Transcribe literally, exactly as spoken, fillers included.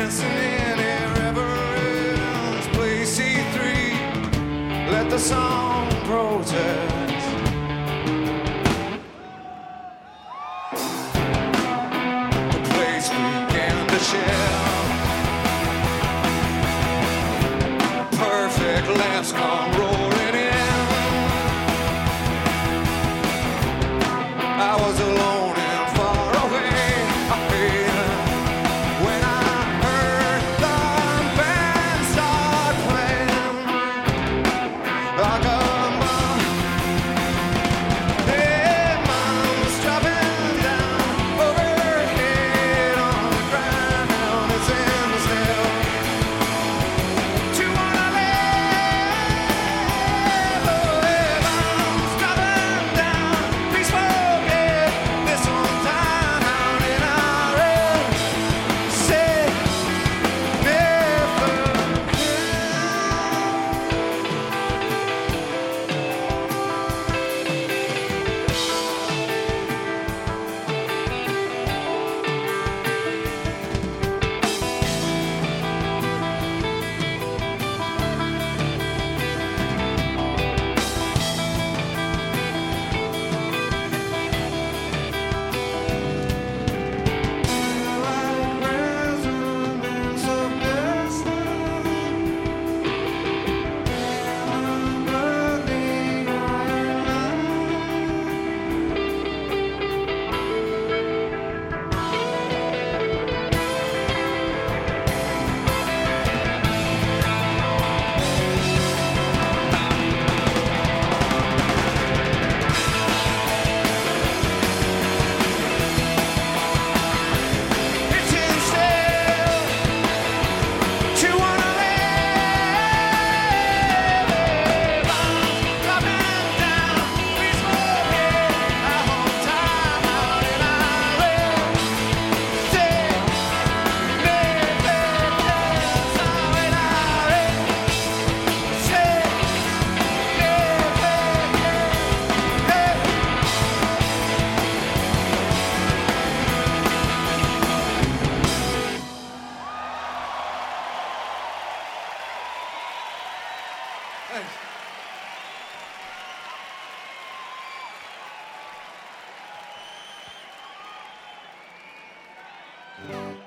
dancing in irreverence. Play C three, let the song protest. The place began to share. Perfect laughs come rolling in. I was alone and far away. I hated when I heard the band start playing. Like a mom, hey, mom's dropping down overhead on the ground. It's in the cell. Do you wanna live? Oh, hey, mom's dropping down. Please forget this one time in our room. Say never like resonance of destiny. Under the iron it's instead. Do you wanna live? I'm coming down. Please forget our home time in our room. Say never dance in our room. Say never. Thanks.